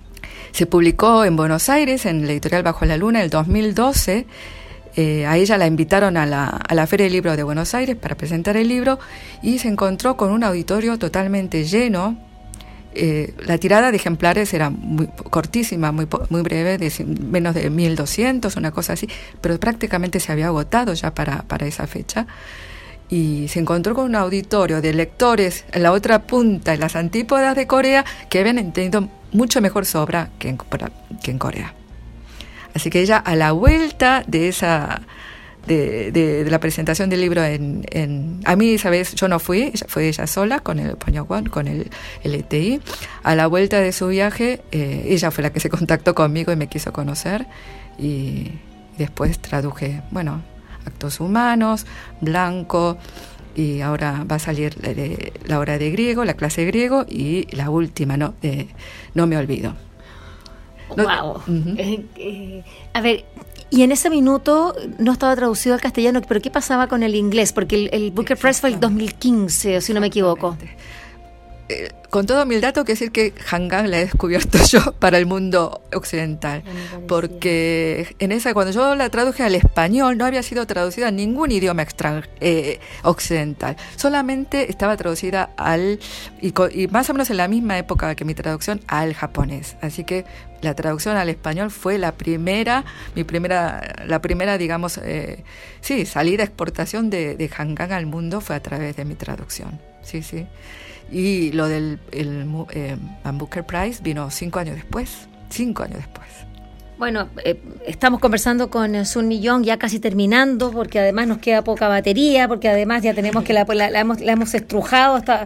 Se publicó en Buenos Aires, en la editorial Bajo la Luna, en el 2012. A ella la invitaron a la Feria del Libro de Buenos Aires para presentar el libro y se encontró con un auditorio totalmente lleno. La tirada de ejemplares era muy cortísima, muy breve, menos de 1.200, una cosa así, pero prácticamente se había agotado ya para esa fecha. Y se encontró con un auditorio de lectores en la otra punta, en las antípodas de Corea, que habían entendido mucho mejor su obra que en Corea. Así que ella, a la vuelta de esa de la presentación del libro a mí esa vez yo no fui, fue ella sola con el Poñoguán, con el LTI. A la vuelta de su viaje, ella fue la que se contactó conmigo y me quiso conocer, y después traduje, Actos Humanos, Blanco, y ahora va a salir la obra de griego, la clase de griego, y la última, No me olvido. Wow. A ver, y en ese minuto no estaba traducido al castellano, pero ¿qué pasaba con el inglés? Porque el Booker Prize fue el 2015, si no me equivoco. Con toda humildad tengo que decir que Hanggang la he descubierto yo para el mundo occidental, porque cuando yo la traduje al español no había sido traducida a ningún idioma occidental, solamente estaba traducida y más o menos en la misma época que mi traducción, al japonés. Así que la traducción al español fue la primera, digamos, salida, exportación de Hanggang al mundo fue a través de mi traducción. Sí. Y lo del Booker Prize vino 5 años después. Bueno, estamos conversando con Sun Mi-young, ya casi terminando, porque además nos queda poca batería, porque además ya tenemos que la hemos estrujado hasta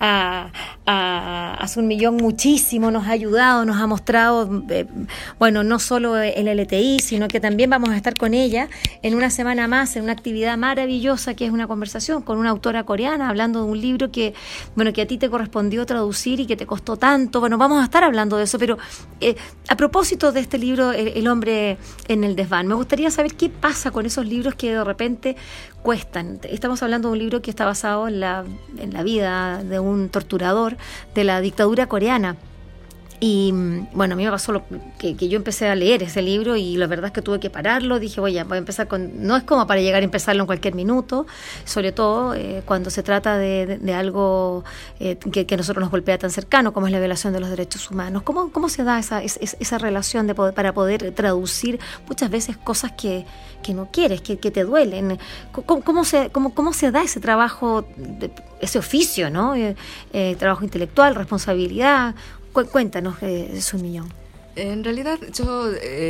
a Sun Mi-young muchísimo, nos ha ayudado, nos ha mostrado, no solo el LTI, sino que también vamos a estar con ella en una semana más, en una actividad maravillosa que es una conversación con una autora coreana, hablando de un libro que a ti te correspondió traducir y que te costó tanto. Vamos a estar hablando de eso, pero a propósito de este libro, El hombre en el desván, me gustaría saber qué pasa con esos libros que de repente cuestan. Estamos hablando de un libro que está basado en la vida de un torturador de la dictadura coreana. Y a mí me pasó que yo empecé a leer ese libro y la verdad es que tuve que pararlo. Dije, voy a empezar no es como para llegar a empezarlo en cualquier minuto, sobre todo cuando se trata de algo que a nosotros nos golpea tan cercano como es la violación de los derechos humanos. ¿Cómo se da esa relación para poder traducir muchas veces cosas que no quieres, que te duelen? ¿Cómo se da ese trabajo, ese oficio, ¿no? Trabajo intelectual, responsabilidad? Cuéntanos, Sun Mi-young. En realidad, yo,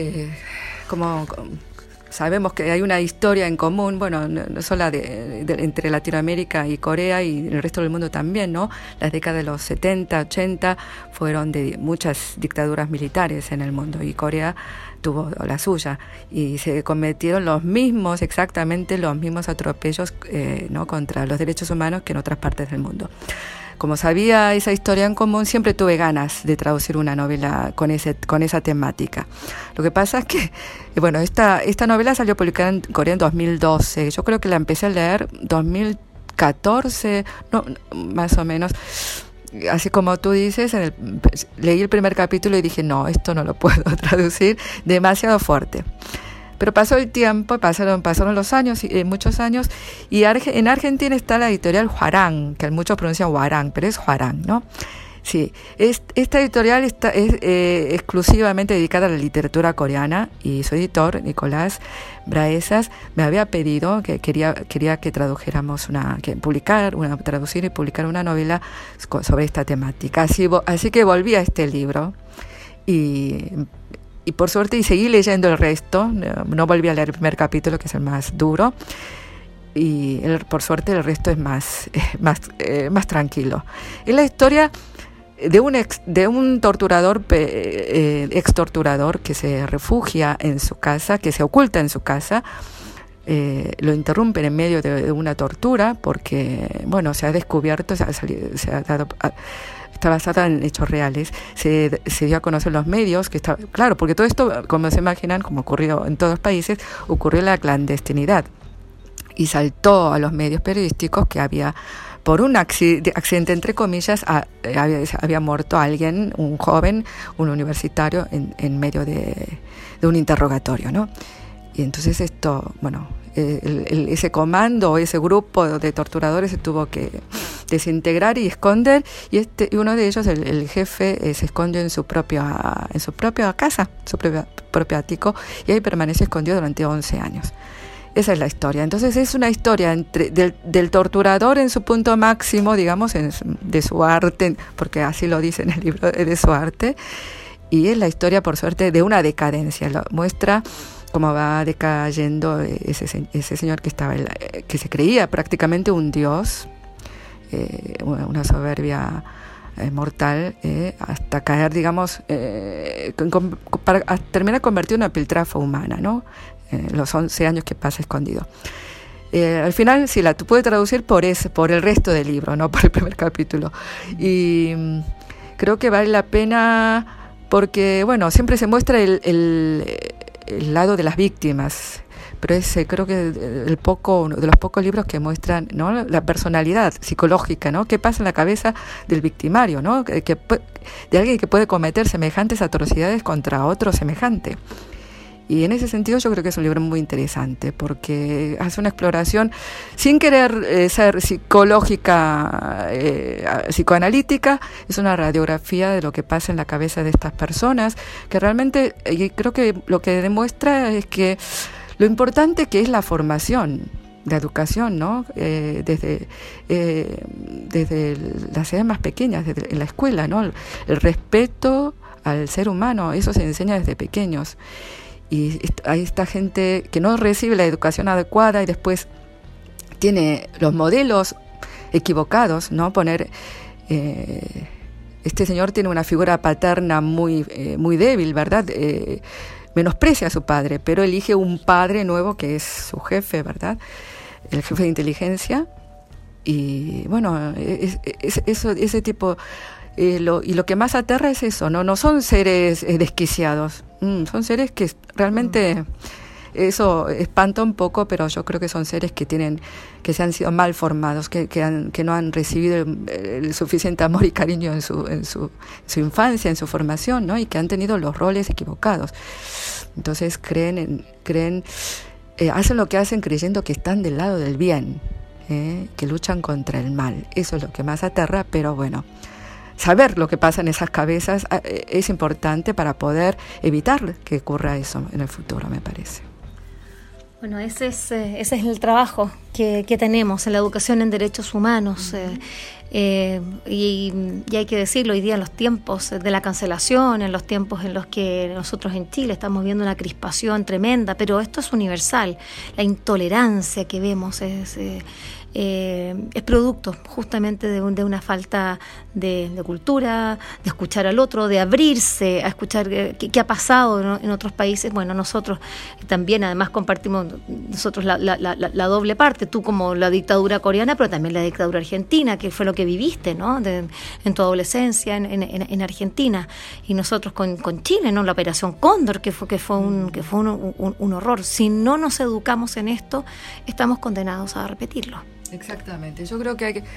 como sabemos que hay una historia en común, no solo entre Latinoamérica y Corea y el resto del mundo también, ¿no? Las décadas de los 70, 80 fueron de muchas dictaduras militares en el mundo, y Corea tuvo la suya, y se cometieron exactamente los mismos atropellos ¿no? contra los derechos humanos que en otras partes del mundo. Como sabía esa historia en común, siempre tuve ganas de traducir una novela con esa temática. Lo que pasa es que, esta novela salió publicada en Corea en 2012. Yo creo que la empecé a leer 2014, más o menos. Así como tú dices, leí el primer capítulo y dije, no, esto no lo puedo traducir, demasiado fuerte. Pero pasó el tiempo, pasaron los años, muchos años, y en Argentina está la editorial Hwarang, que muchos pronuncian Hwarang, pero es Hwarang, ¿no? Sí, esta editorial es exclusivamente dedicada a la literatura coreana, y su editor, Nicolás Braesas, me había pedido que quería que tradujéramos traducir y publicar una novela sobre esta temática. Así que volví a este libro y por suerte, y seguí leyendo el resto, no volví a leer el primer capítulo, que es el más duro, y por suerte el resto es más tranquilo. Es la historia de un torturador, ex torturador, que se refugia en su casa, que se oculta en su casa. Lo interrumpen en medio de una tortura porque, se ha descubierto, está basada en hechos reales, se dio a conocer los medios, claro, porque todo esto, como se imaginan, como ocurrió en todos los países, ocurrió en la clandestinidad, y saltó a los medios periodísticos que había por un accidente, entre comillas, había muerto alguien, un joven, un universitario, en medio de un interrogatorio, ¿no? Y entonces esto, bueno, ese comando, ese grupo de torturadores se tuvo que desintegrar y esconder, y uno de ellos, el jefe, se escondió en su propia casa, su propio ático, y ahí permaneció escondido durante 11 años. Esa es la historia. Entonces es una historia del torturador en su punto máximo, digamos, de su arte, porque así lo dice en el libro, de su arte, y es la historia, por suerte, de una decadencia. Lo muestra cómo va decayendo ese señor que se creía prácticamente un dios, una soberbia mortal, hasta caer, digamos, para terminar convertido en una piltrafa humana, ¿no? Los 11 años que pasa escondido. Al final, sí, tú puedes traducir por el resto del libro, no por el primer capítulo. Y creo que vale la pena porque, bueno, siempre se muestra el lado de las víctimas, pero creo que de los pocos libros que muestran, ¿no?, la personalidad psicológica, ¿no?, qué pasa en la cabeza del victimario, ¿no?, de alguien que puede cometer semejantes atrocidades contra otro semejante. Y en ese sentido yo creo que es un libro muy interesante porque hace una exploración sin querer ser psicológica, psicoanalítica. Es una radiografía de lo que pasa en la cabeza de estas personas, que realmente, y creo que lo que demuestra es que lo importante que es la formación, la educación, ¿no? Desde las edades más pequeñas, en la escuela, ¿no? El respeto al ser humano, eso se enseña desde pequeños. Y hay esta gente que no recibe la educación adecuada y después tiene los modelos equivocados, ¿no? Este señor tiene una figura paterna muy débil, ¿verdad? Menosprecia a su padre, pero elige un padre nuevo que es su jefe, ¿verdad? El jefe de inteligencia. Y bueno, ese tipo... y lo que más aterra es eso, no son seres desquiciados, son seres que realmente eso espanta un poco, pero yo creo que son seres que se han sido mal formados, que no han recibido el suficiente amor y cariño en su infancia, en su formación, ¿no? Y que han tenido los roles equivocados. Entonces hacen lo que hacen creyendo que están del lado del bien, que luchan contra el mal. Eso es lo que más aterra, pero bueno, saber lo que pasa en esas cabezas es importante para poder evitar que ocurra eso en el futuro, me parece. Bueno, ese es el trabajo que tenemos en la educación en derechos humanos. Y hay que decirlo, hoy día en los tiempos de la cancelación, en los tiempos en los que nosotros en Chile estamos viendo una crispación tremenda, pero esto es universal. La intolerancia que vemos es producto justamente de una falta de cultura, de escuchar al otro, de abrirse a escuchar qué ha pasado, ¿no?, en otros países. Bueno, nosotros también además compartimos la doble parte, tú como la dictadura coreana, pero también la dictadura argentina, que fue lo que viviste, ¿no?, en tu adolescencia en Argentina, y nosotros con Chile, ¿no?, la Operación Cóndor, que fue un horror. Si no nos educamos en esto, estamos condenados a repetirlo. Exactamente, yo creo que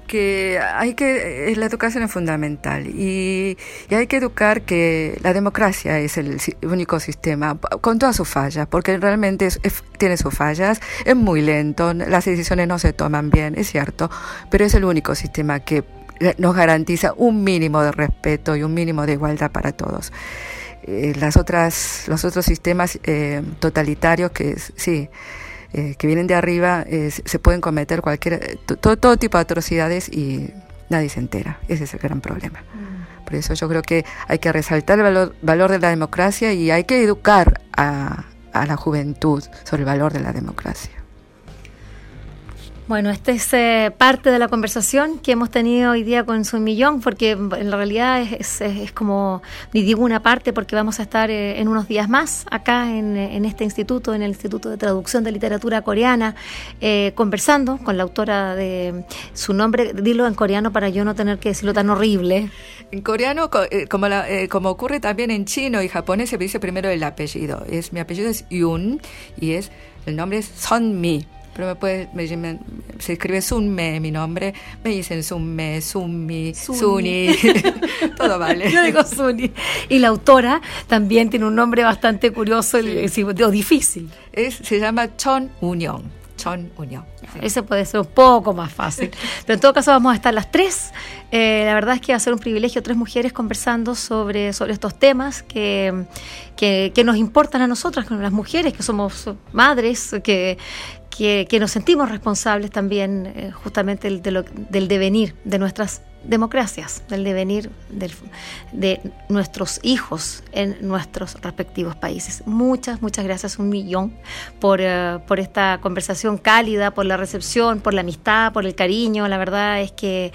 la educación es fundamental y hay que educar que la democracia es el único sistema con todas sus fallas, porque realmente tiene sus fallas, es muy lento, las decisiones no se toman bien, es cierto, pero es el único sistema que nos garantiza un mínimo de respeto y un mínimo de igualdad para todos. Los otros sistemas totalitarios que vienen de arriba, se pueden cometer todo tipo de atrocidades y nadie se entera. Ese es el gran problema. Por eso yo creo que hay que resaltar el valor de la democracia y hay que educar a la juventud sobre el valor de la democracia. Bueno, esta es parte de la conversación que hemos tenido hoy día con Sun Mi-young, porque en realidad es como, y digo una parte porque vamos a estar en unos días más acá en este instituto, en el Instituto de Traducción de Literatura Coreana, conversando con la autora de su nombre. Dilo en coreano para yo no tener que decirlo tan horrible. En coreano, como ocurre también en chino y japonés, se dice primero el apellido. Mi apellido es Yoon y el nombre es Sun Mi. Pero se escribe Sunme, mi nombre, me dicen Sunme, Sunmi, Suni, todo vale. Yo digo Suni. Y la autora también tiene un nombre bastante curioso o difícil. Se llama Chon Union. Chon Union. Sí. Ese puede ser un poco más fácil. Pero en todo caso vamos a estar las tres. La verdad es que va a ser un privilegio, 3 mujeres conversando sobre estos temas que nos importan a nosotras, las mujeres que somos madres, que nos sentimos responsables también justamente del devenir de nuestras democracias, del devenir de nuestros hijos en nuestros respectivos países. Muchas gracias, 1.000.000 por esta conversación cálida, por la recepción, por la amistad, por el cariño. La verdad es que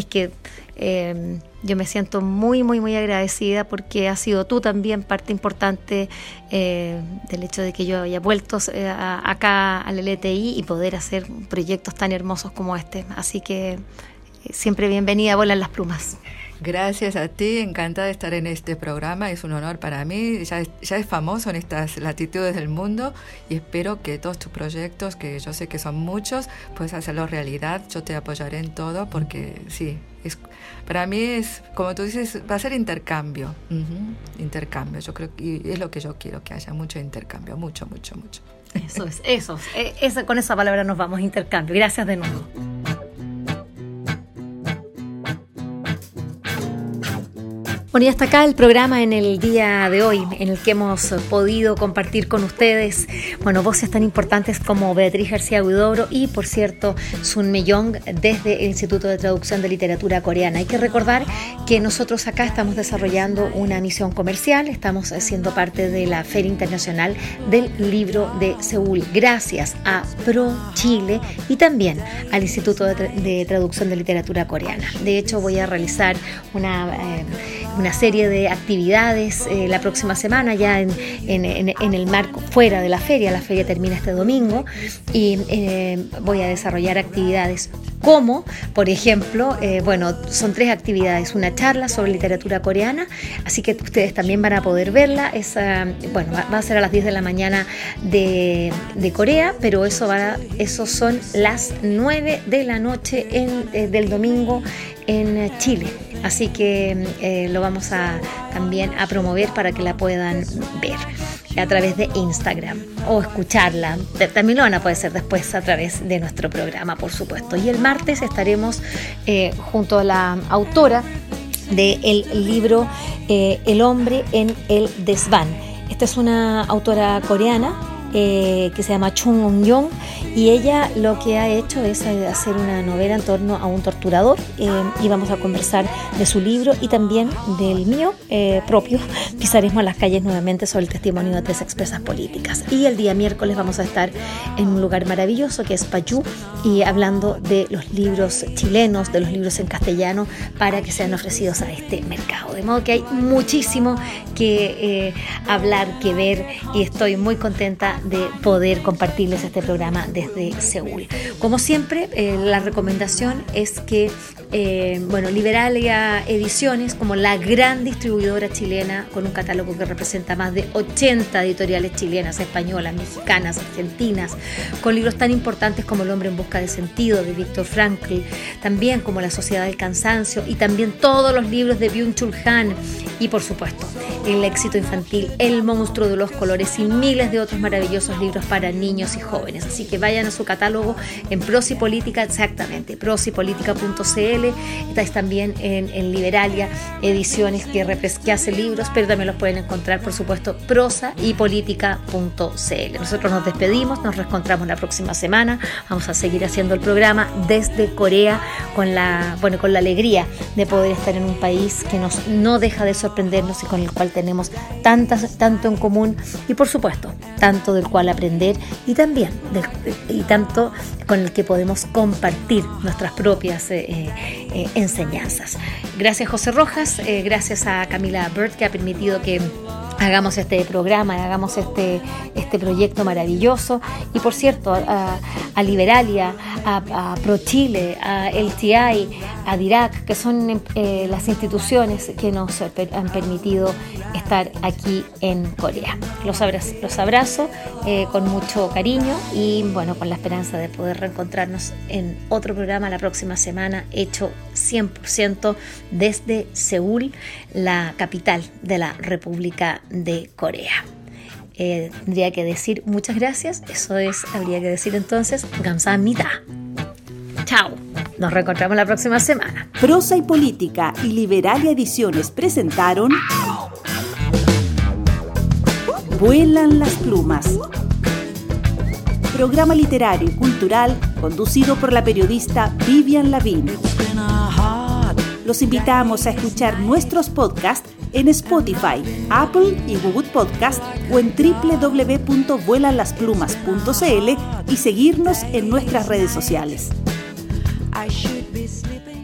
yo me siento muy agradecida porque has sido tú también parte importante del hecho de que yo haya vuelto acá al LTI y poder hacer proyectos tan hermosos como este. Así que siempre bienvenida a Vuelan las Plumas. Gracias a ti, encantada de estar en este programa, es un honor para mí, ya es famoso en estas latitudes del mundo y espero que todos tus proyectos, que yo sé que son muchos, puedas hacerlos realidad. Yo te apoyaré en todo porque sí, para mí es, como tú dices, va a ser intercambio, intercambio, yo creo que es lo que yo quiero, que haya mucho intercambio, mucho. Eso es, con esa palabra nos vamos, intercambio. Gracias de nuevo. Bueno, y hasta acá el programa en el día de hoy, en el que hemos podido compartir con ustedes, voces tan importantes como Beatriz García Huidobro y, por cierto, Sunme Young desde el Instituto de Traducción de Literatura Coreana. Hay que recordar que nosotros acá estamos desarrollando una misión comercial, estamos siendo parte de la Feria Internacional del Libro de Seúl, gracias a Pro Chile y también al Instituto de Traducción de Literatura Coreana. De hecho, voy a realizar una serie de actividades la próxima semana ya en el marco fuera de la feria. La feria termina este domingo y voy a desarrollar actividades como, por ejemplo, son 3 actividades, una charla sobre literatura coreana, así que ustedes también van a poder verla, va a ser a las 10 de la mañana de Corea, pero eso son las 9 de la noche del domingo en Chile. Así que lo vamos también a promover para que la puedan ver a través de Instagram o escucharla. También lo van a poder hacer después a través de nuestro programa, por supuesto. Y el martes estaremos junto a la autora del libro El hombre en el desván. Esta es una autora coreana que se llama Chung Eun-young, y ella lo que ha hecho es hacer una novela en torno a un torturador, y vamos a conversar de su libro y también del mío propio. Pisaremos las calles nuevamente sobre el testimonio de 3 expresas políticas, y el día miércoles vamos a estar en un lugar maravilloso que es Payú, y hablando de los libros chilenos, de los libros en castellano para que sean ofrecidos a este mercado, de modo que hay muchísimo que hablar, que ver, y estoy muy contenta de poder compartirles este programa desde Seúl. Como siempre, la recomendación es que Liberalia Ediciones, como la gran distribuidora chilena con un catálogo que representa más de 80 editoriales chilenas, españolas, mexicanas, argentinas, con libros tan importantes como El hombre en busca de sentido de Viktor Frankl, también como La sociedad del cansancio, y también todos los libros de Byung-Chul Han, y por supuesto el éxito infantil El monstruo de los colores, y miles de otros maravillosos libros para niños y jóvenes. Así que vayan a su catálogo en Prosa y Política, exactamente, prosaypolitica.cl. Estáis también en Liberalia Ediciones, que hace libros, pero también los pueden encontrar, por supuesto, prosaypolitica.cl. Nosotros nos despedimos, nos reencontramos la próxima semana. Vamos a seguir haciendo el programa desde Corea con la alegría de poder estar en un país que no deja de sorprendernos y con el cual tenemos tanto en común, y por supuesto tanto del cual aprender, y también y tanto con el que podemos compartir nuestras propias enseñanzas. Gracias, José Rojas, gracias a Camila Burt, que ha permitido que hagamos este programa, hagamos este proyecto maravilloso, y por cierto a Liberalia, a ProChile, a LTI, a DIRAC, que son las instituciones que nos han permitido estar aquí en Corea. Los abrazo con mucho cariño y bueno, con la esperanza de poder reencontrarnos en otro programa la próxima semana, hecho 100% desde Seúl, la capital de la República de Corea. Tendría que decir muchas gracias, habría que decir entonces 감사합니다. Chao, nos reencontramos la próxima semana. Prosa y Política y Liberalia Ediciones presentaron Vuelan las plumas, programa literario y cultural conducido por la periodista Vivian Lavín. Los invitamos a escuchar nuestros podcasts en Spotify, Apple y Google Podcast o en www.vuelanlasplumas.cl y seguirnos en nuestras redes sociales. I should be slipping